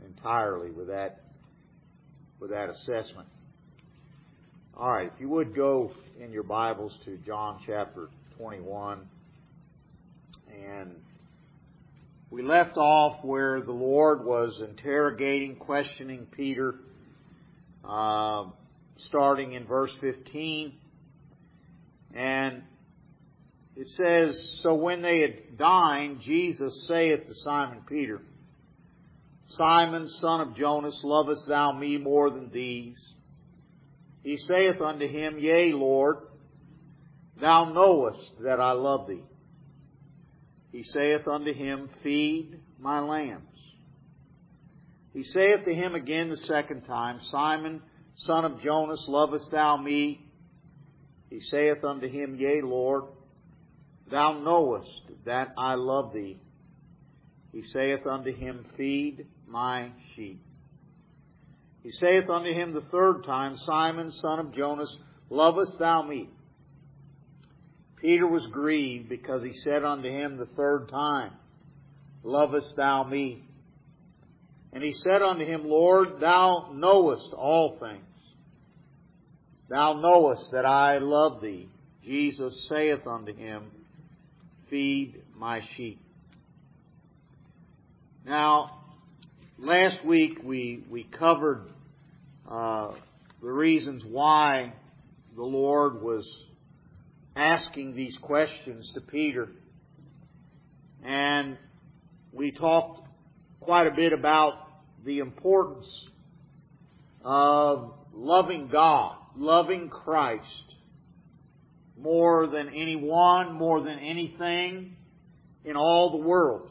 entirely with that assessment. All right, if you would go in your Bibles to John chapter 21. And we left off where the Lord was interrogating, questioning Peter, starting in verse 15. And it says, "So when they had dined, Jesus saith to Simon Peter, Simon, son of Jonas, lovest thou me more than these? He saith unto him, Yea, Lord, thou knowest that I love thee. He saith unto him, Feed my lambs. He saith to him again the second time, Simon, son of Jonas, lovest thou me? He saith unto him, Yea, Lord, thou knowest that I love thee. He saith unto him, Feed my sheep. He saith unto him the third time, Simon, son of Jonas, lovest thou me? Peter was grieved because he said unto him the third time, Lovest thou me? And he said unto him, Lord, thou knowest all things. Thou knowest that I love thee. Jesus saith unto him, Feed my sheep. Now, last week we covered the reasons why the Lord was asking these questions to Peter. And we talked quite a bit about the importance of loving God, loving Christ, more than anyone, more than anything in all the world.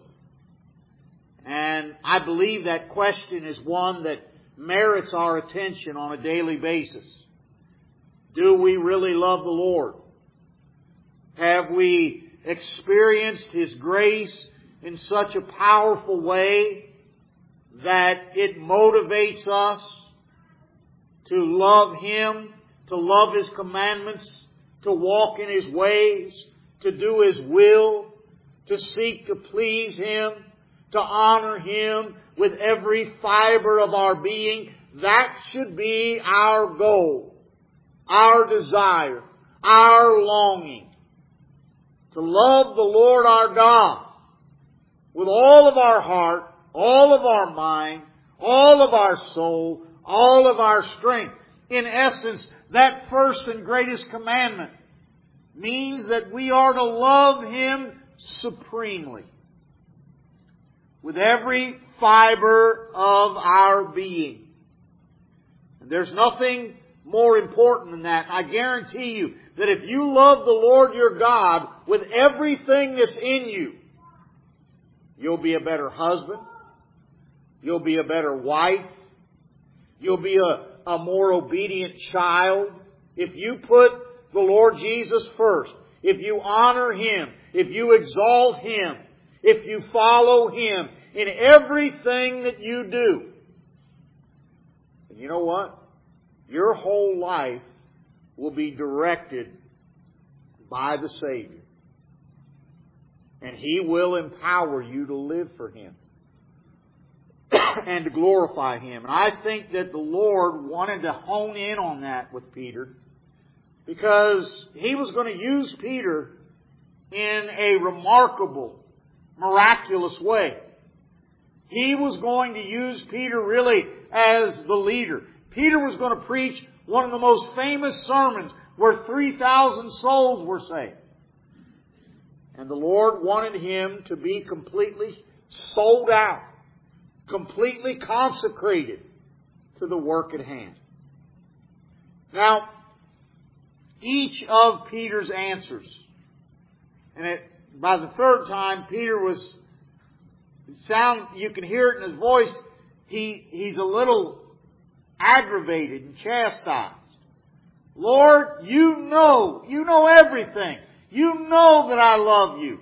And I believe that question is one that merits our attention on a daily basis. Do we really love the Lord? Have we experienced His grace in such a powerful way that it motivates us to love Him, to love His commandments, to walk in His ways, to do His will, to seek to please Him, to honor Him with every fiber of our being? That should be our goal, our desire, our longing. To love the Lord our God with all of our heart, all of our mind, all of our soul, all of our strength. In essence, that first and greatest commandment means that we are to love Him supremely, with every fiber of our being. And there's nothing more important than that. I guarantee you that if you love the Lord your God with everything that's in you, you'll be a better husband, you'll be a better wife, you'll be a more obedient child. If you put the Lord Jesus first, if you honor Him, if you exalt Him, if you follow Him in everything that you do, and you know what? Your whole life will be directed by the Savior. And He will empower you to live for Him and to glorify Him. And I think that the Lord wanted to hone in on that with Peter, because He was going to use Peter in a remarkable, miraculous way. He was going to use Peter really as the leader. Peter was going to preach one of the most famous sermons where 3,000 souls were saved. And the Lord wanted him to be completely sold out, completely consecrated to the work at hand. Now, each of Peter's answers, and by the third time, Peter was, you can hear it in his voice, he's a little aggravated and chastised. Lord, you know everything. You know that I love you.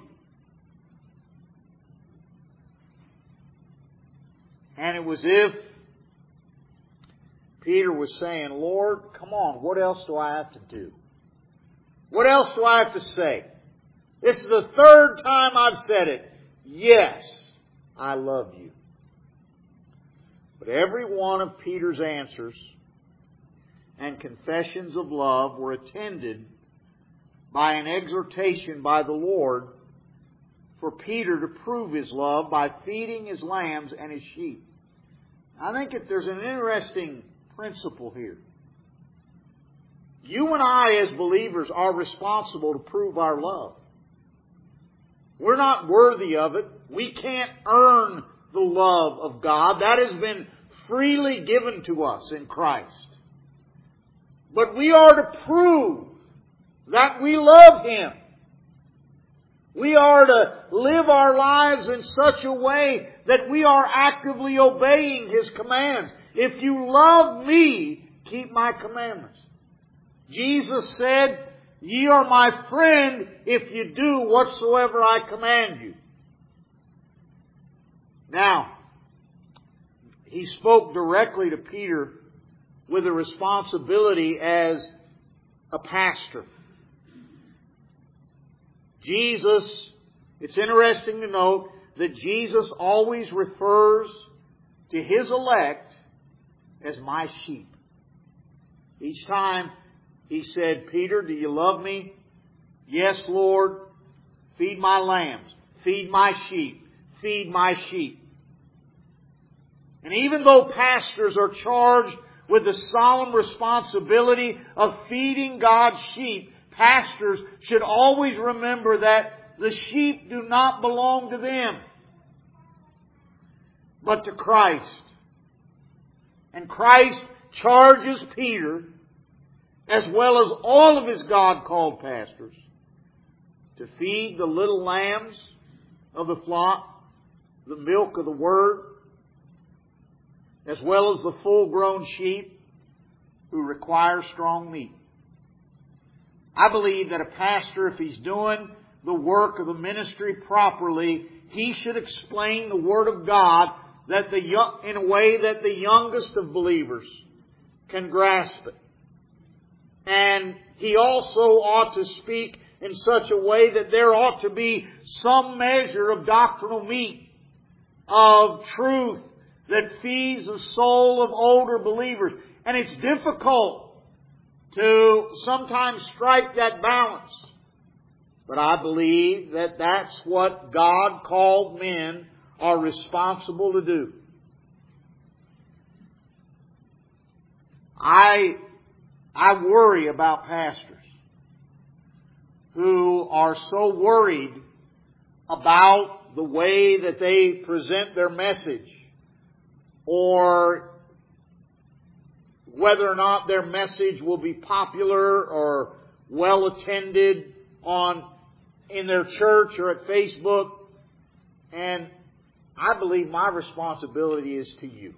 And it was if Peter was saying, Lord, come on, what else do I have to do? What else do I have to say? This is the third time I've said it. Yes, I love you. But every one of Peter's answers and confessions of love were attended by an exhortation by the Lord for Peter to prove his love by feeding his lambs and his sheep. I think that there's an interesting principle here. You and I as believers are responsible to prove our love. We're not worthy of it. We can't earn the love of God. That has been freely given to us in Christ. But we are to prove that we love Him. We are to live our lives in such a way that we are actively obeying His commands. If you love me, keep my commandments. Jesus said, "Ye are my friend if you do whatsoever I command you." Now, He spoke directly to Peter with a responsibility as a pastor. Jesus, it's interesting to note that Jesus always refers to His elect as my sheep. Each time He said, "Peter, do you love me?" "Yes, Lord." "Feed my lambs. Feed my sheep. Feed my sheep." And even though pastors are charged with the solemn responsibility of feeding God's sheep, pastors should always remember that the sheep do not belong to them, but to Christ. And Christ charges Peter, as well as all of His God-called pastors, to feed the little lambs of the flock, the milk of the Word, as well as the full-grown sheep who require strong meat. I believe that a pastor, if he's doing the work of the ministry properly, he should explain the Word of God in a way that the youngest of believers can grasp it. And he also ought to speak in such a way that there ought to be some measure of doctrinal meat, of truth that feeds the soul of older believers. And it's difficult to sometimes strike that balance. But I believe that that's what God-called men are responsible to do. I worry about pastors who are so worried about the way that they present their message, or whether or not their message will be popular or well attended in their church or at Facebook. And I believe my responsibility is to you.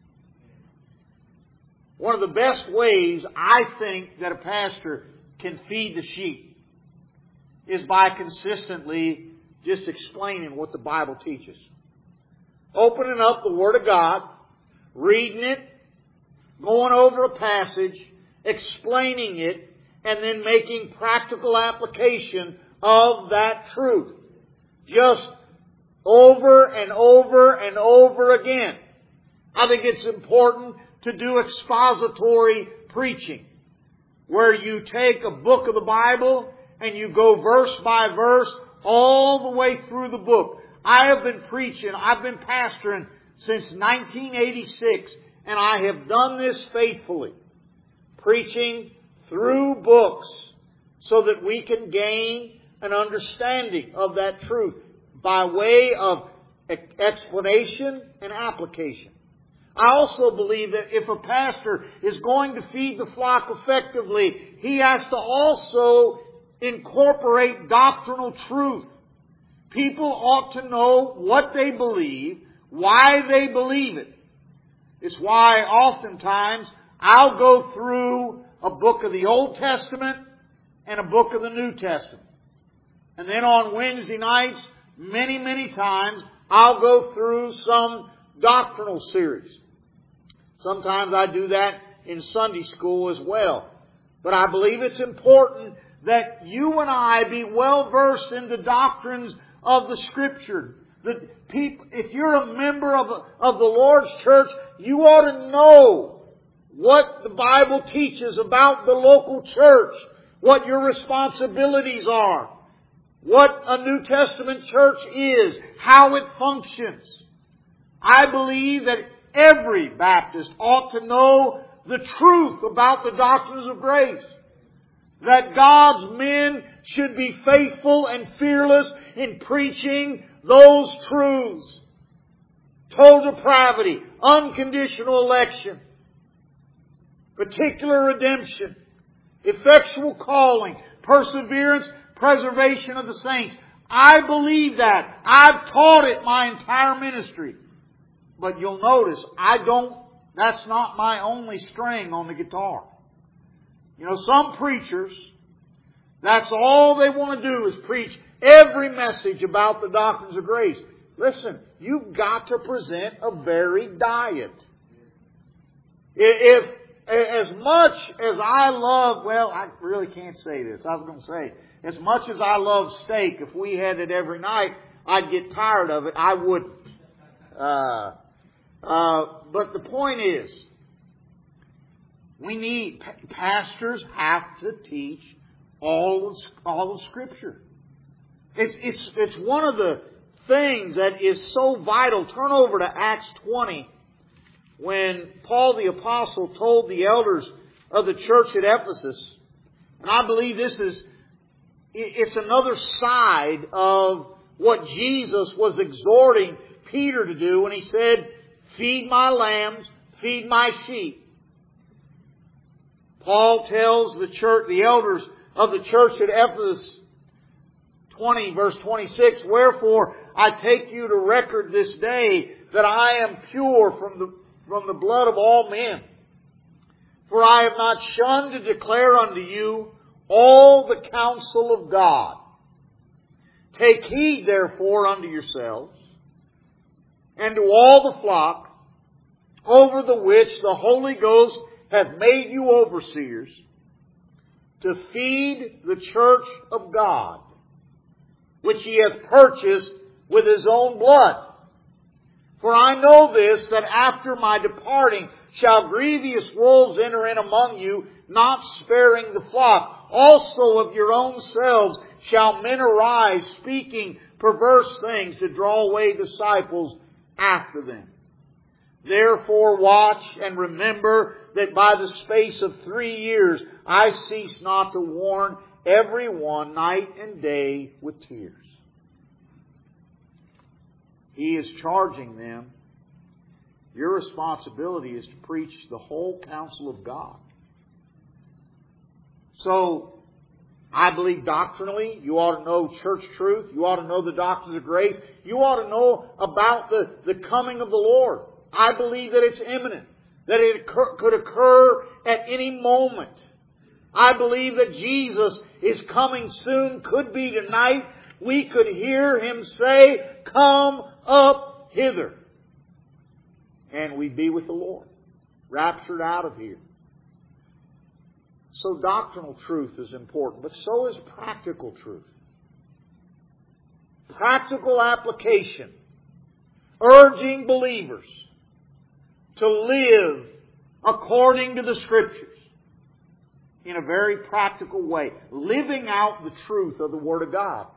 One of the best ways I think that a pastor can feed the sheep is by consistently just explaining what the Bible teaches. Opening up the Word of God, reading it, going over a passage, explaining it, and then making practical application of that truth. Just over and over and over again. I think it's important to do expository preaching, where you take a book of the Bible and you go verse by verse all the way through the book. I have been preaching, I've been pastoring since 1986, and I have done this faithfully, preaching through books so that we can gain an understanding of that truth by way of explanation and application. I also believe that if a pastor is going to feed the flock effectively, he has to also incorporate doctrinal truth. People ought to know what they believe, why they believe it. It's why oftentimes I'll go through a book of the Old Testament and a book of the New Testament. And then on Wednesday nights, many times, I'll go through some doctrinal series. Sometimes I do that in Sunday school as well. But I believe it's important that you and I be well versed in the doctrines of the Scripture, If you're a member of the Lord's church, you ought to know what the Bible teaches about the local church, what your responsibilities are, what a New Testament church is, how it functions. I believe that every Baptist ought to know the truth about the doctrines of grace. That God's men should be faithful and fearless in preaching those truths. Total depravity, unconditional election, particular redemption, effectual calling, perseverance, preservation of the saints. I believe that. I've taught it my entire ministry. But you'll notice, that's not my only string on the guitar. You know, some preachers, that's all they want to do is preach every message about the doctrines of grace. Listen, you've got to present a varied diet. If as much as I love, well, I really can't say this. I was going to say, as much as I love steak, if we had it every night, I'd get tired of it. I wouldn't. But the point is, pastors have to teach all of Scripture. It's one of the things that is so vital. Turn over to Acts 20, when Paul the Apostle told the elders of the church at Ephesus, and I believe it's another side of what Jesus was exhorting Peter to do when he said, "Feed my lambs, feed my sheep." Paul tells the elders of the church at Ephesus, 20 verse 26, "Wherefore I take you to record this day that I am pure from the blood of all men. For I have not shunned to declare unto you all the counsel of God. Take heed therefore unto yourselves, and to all the flock, over the which the Holy Ghost hath made you overseers, to feed the church of God, which He hath purchased with His own blood. For I know this, that after my departing shall grievous wolves enter in among you, not sparing the flock. Also of your own selves shall men arise, speaking perverse things, to draw away disciples after them. Therefore watch and remember that by the space of 3 years I cease not to warn every one night and day with tears." He is charging them, your responsibility is to preach the whole counsel of God. So, I believe doctrinally, you ought to know church truth. You ought to know the doctrines of grace. You ought to know about the coming of the Lord. I believe that it's imminent, that it could occur at any moment. I believe that Jesus is coming soon, could be tonight. We could hear Him say, "Come up hither." And we'd be with the Lord, raptured out of here. So doctrinal truth is important, but so is practical truth. Practical application, urging believers to live according to the Scriptures in a very practical way, living out the truth of the Word of God.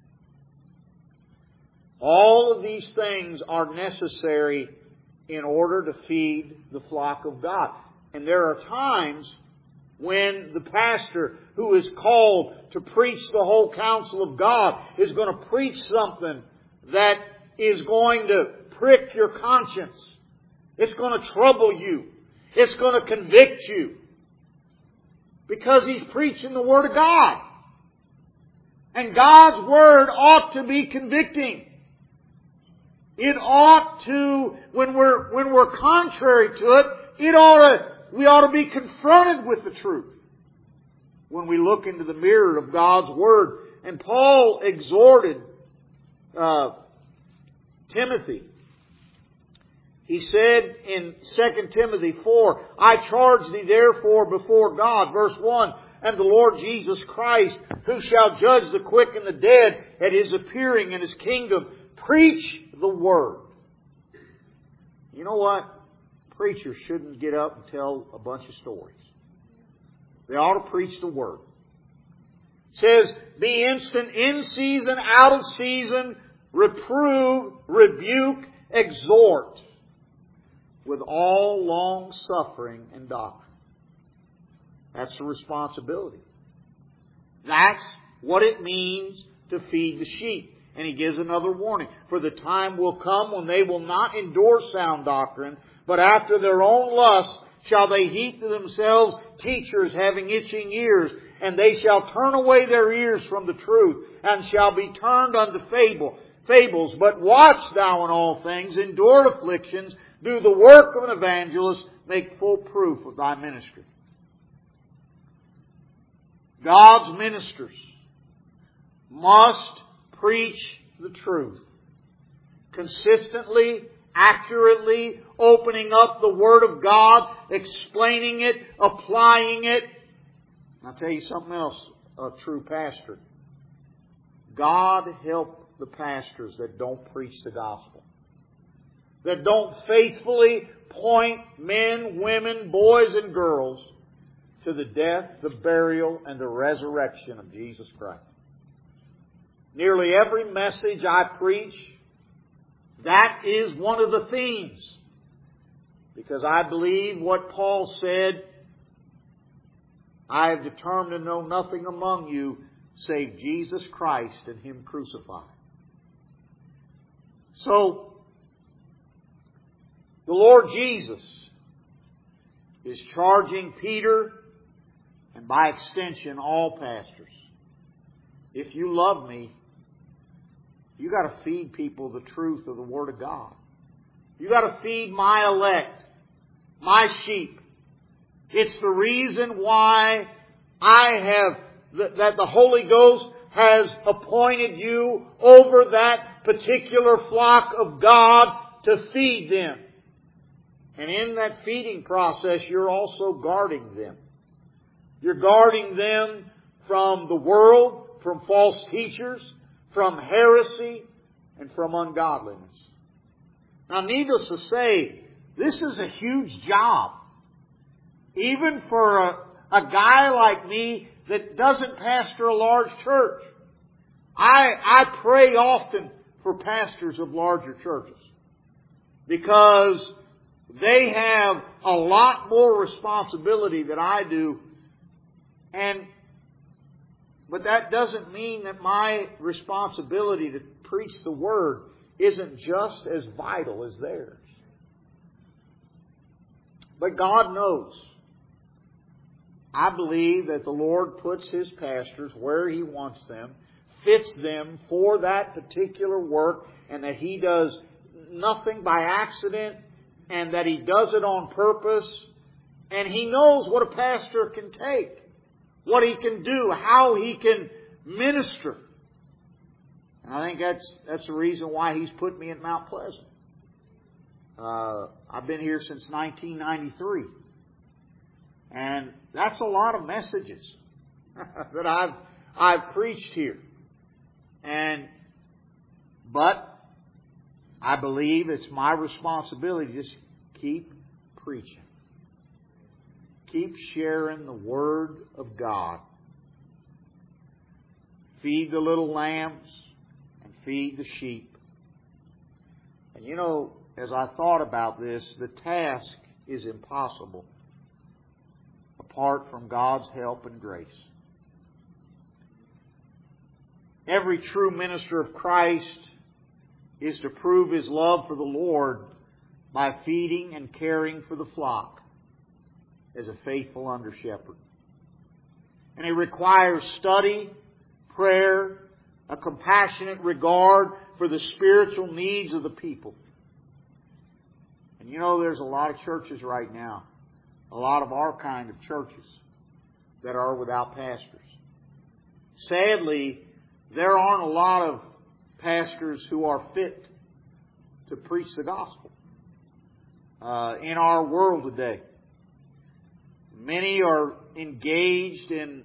All of these things are necessary in order to feed the flock of God. And there are times when the pastor who is called to preach the whole counsel of God is going to preach something that is going to prick your conscience. It's going to trouble you. It's going to convict you. Because he's preaching the Word of God. And God's Word ought to be convicting. It ought to, when we're contrary to it, we ought to be confronted with the truth when we look into the mirror of God's Word. And Paul exhorted Timothy. He said in 2 Timothy 4, "I charge thee therefore before God," verse 1, "and the Lord Jesus Christ, who shall judge the quick and the dead at His appearing in His kingdom, Preach the Word. You know what? Preachers shouldn't get up and tell a bunch of stories. They ought to preach the Word. It says, be instant in season, out of season, reprove, rebuke, exhort, with all long suffering and doctrine. That's the responsibility. That's what it means to feed the sheep. And He gives another warning. For the time will come when they will not endure sound doctrine, but after their own lust shall they heap to themselves teachers having itching ears, and they shall turn away their ears from the truth, and shall be turned unto fables. But watch thou in all things, endure afflictions, do the work of an evangelist, make full proof of thy ministry. God's ministers must preach the truth. Consistently, accurately, opening up the Word of God, explaining it, applying it. I'll tell you something else, a true pastor. God help the pastors that don't preach the gospel. That don't faithfully point men, women, boys, and girls to the death, the burial, and the resurrection of Jesus Christ. Nearly every message I preach, that is one of the themes. Because I believe what Paul said, I have determined to know nothing among you save Jesus Christ and Him crucified. So, the Lord Jesus is charging Peter, and by extension all pastors, if you love me, you got to feed people the truth of the Word of God. You got to feed my elect, my sheep. It's the reason why that the Holy Ghost has appointed you over that particular flock of God to feed them. And in that feeding process, you're also guarding them. You're guarding them from the world, from false teachers, from heresy, and from ungodliness. Now, needless to say, this is a huge job. Even for a guy like me that doesn't pastor a large church. I pray often for pastors of larger churches. Because they have a lot more responsibility than I do. But that doesn't mean that my responsibility to preach the Word isn't just as vital as theirs. But God knows. I believe that the Lord puts His pastors where He wants them, fits them for that particular work, and that He does nothing by accident, and that He does it on purpose. And He knows what a pastor can take, what he can do, how he can minister. And I think that's the reason why He's put me at Mount Pleasant. I've been here since 1993. And that's a lot of messages that I've preached here. But I believe it's my responsibility to just keep preaching. Keep sharing the Word of God. Feed the little lambs and feed the sheep. And you know, as I thought about this, the task is impossible apart from God's help and grace. Every true minister of Christ is to prove his love for the Lord by feeding and caring for the flock as a faithful under-shepherd. And it requires study, prayer, a compassionate regard for the spiritual needs of the people. And you know, there's a lot of churches right now, a lot of our kind of churches, that are without pastors. Sadly, there aren't a lot of pastors who are fit to preach the gospel in our world today. Many are engaged in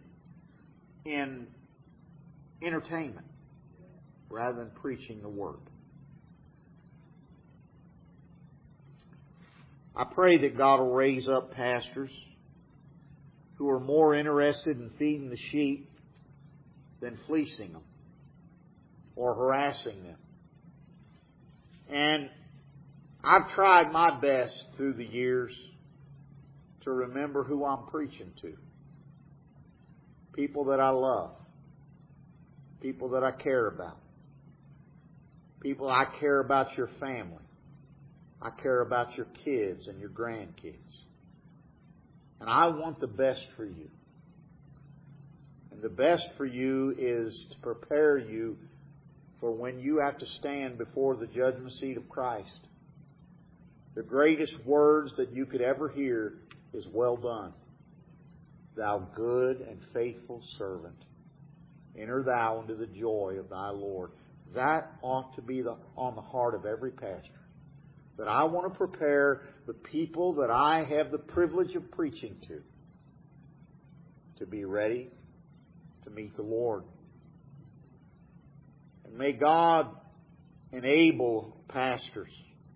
entertainment rather than preaching the Word. I pray that God will raise up pastors who are more interested in feeding the sheep than fleecing them or harassing them. And I've tried my best through the years to remember who I'm preaching to. People that I love. People that I care about. People, I care about your family. I care about your kids and your grandkids. And I want the best for you. And the best for you is to prepare you for when you have to stand before the judgment seat of Christ. The greatest words that you could ever hear is, "Well done, thou good and faithful servant. Enter thou into the joy of thy Lord." That ought to be on the heart of every pastor. That I want to prepare the people that I have the privilege of preaching to be ready to meet the Lord. And may God enable pastors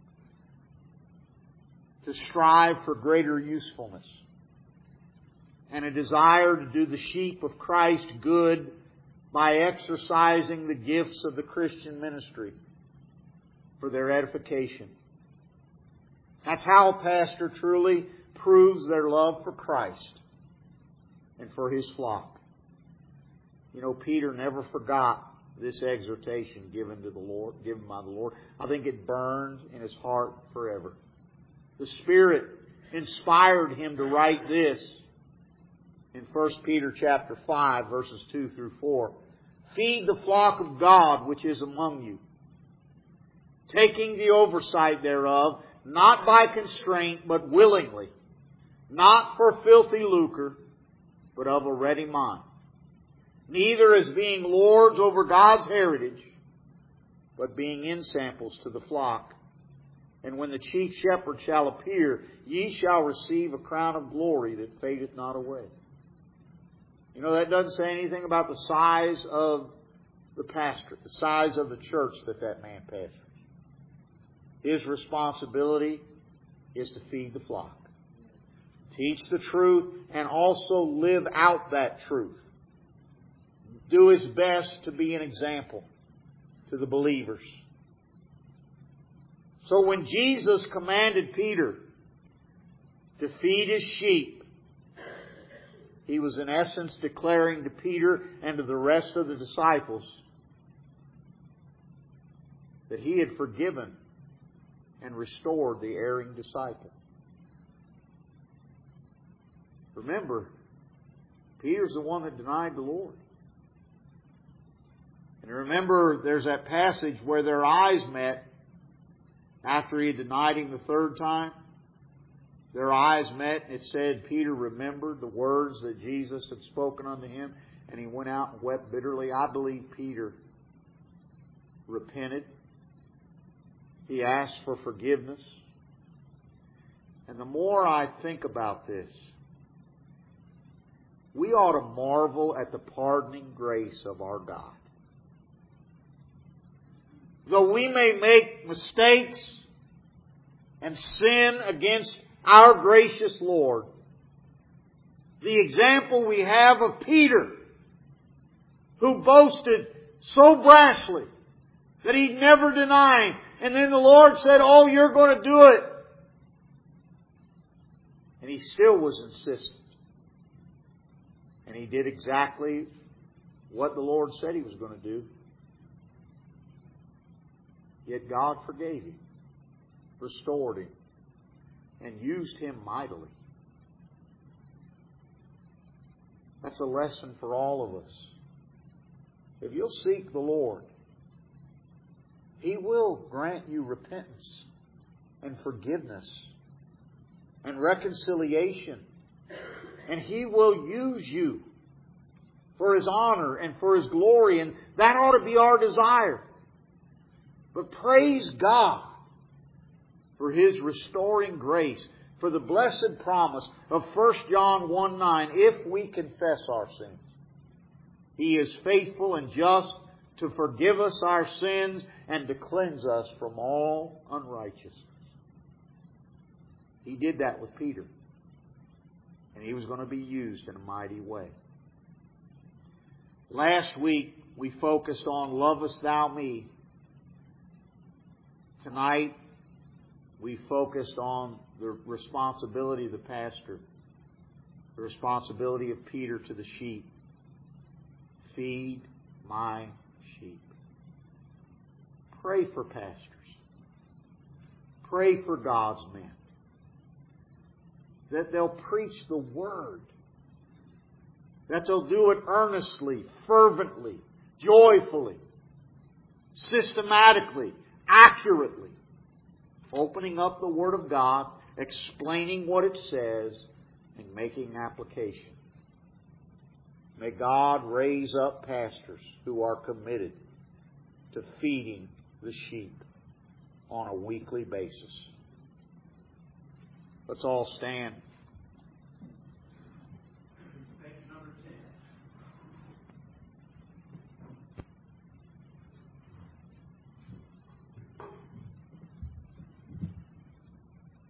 to strive for greater usefulness and a desire to do the sheep of Christ good by exercising the gifts of the Christian ministry for their edification. That's how a pastor truly proves their love for Christ and for His flock. You know, Peter never forgot this exhortation given by the Lord. I think it burned in his heart forever. The Spirit inspired him to write this in 1 Peter chapter 5, verses 2 through 4. "Feed the flock of God which is among you, taking the oversight thereof, not by constraint, but willingly, not for filthy lucre, but of a ready mind. Neither as being lords over God's heritage, but being ensamples to the flock. And when the chief shepherd shall appear, ye shall receive a crown of glory that fadeth not away." You know, that doesn't say anything about the size of the pastor, the size of the church that man pastors. His responsibility is to feed the flock, teach the truth, and also live out that truth. Do his best to be an example to the believers. So when Jesus commanded Peter to feed His sheep, He was in essence declaring to Peter and to the rest of the disciples that He had forgiven and restored the erring disciple. Remember, Peter's the one that denied the Lord. And remember, there's that passage where their eyes met after he had denied Him the third time. Their eyes met, and it said Peter remembered the words that Jesus had spoken unto him, and he went out and wept bitterly. I believe Peter repented. He asked for forgiveness. And the more I think about this, we ought to marvel at the pardoning grace of our God. Though we may make mistakes and sin against our gracious Lord, the example we have of Peter, who boasted so brashly that he'd never deny Him, and then the Lord said, "Oh, you're going to do it." And he still was insistent. And he did exactly what the Lord said He was going to do. Yet God forgave him, restored him, and used him mightily. That's a lesson for all of us. If you'll seek the Lord, He will grant you repentance and forgiveness and reconciliation. And He will use you for His honor and for His glory. And that ought to be our desire. But praise God for His restoring grace, for the blessed promise of 1 John 1:9, if we confess our sins, He is faithful and just to forgive us our sins and to cleanse us from all unrighteousness. He did that with Peter. And he was going to be used in a mighty way. Last week, we focused on Lovest Thou Me. Tonight, we focused on the responsibility of the pastor, the responsibility of Peter to the sheep. Feed my sheep. Pray for pastors. Pray for God's men. That they'll preach the Word. That they'll do it earnestly, fervently, joyfully, systematically, accurately. Opening up the Word of God, explaining what it says, and making application. May God raise up pastors who are committed to feeding the sheep on a weekly basis. Let's all stand.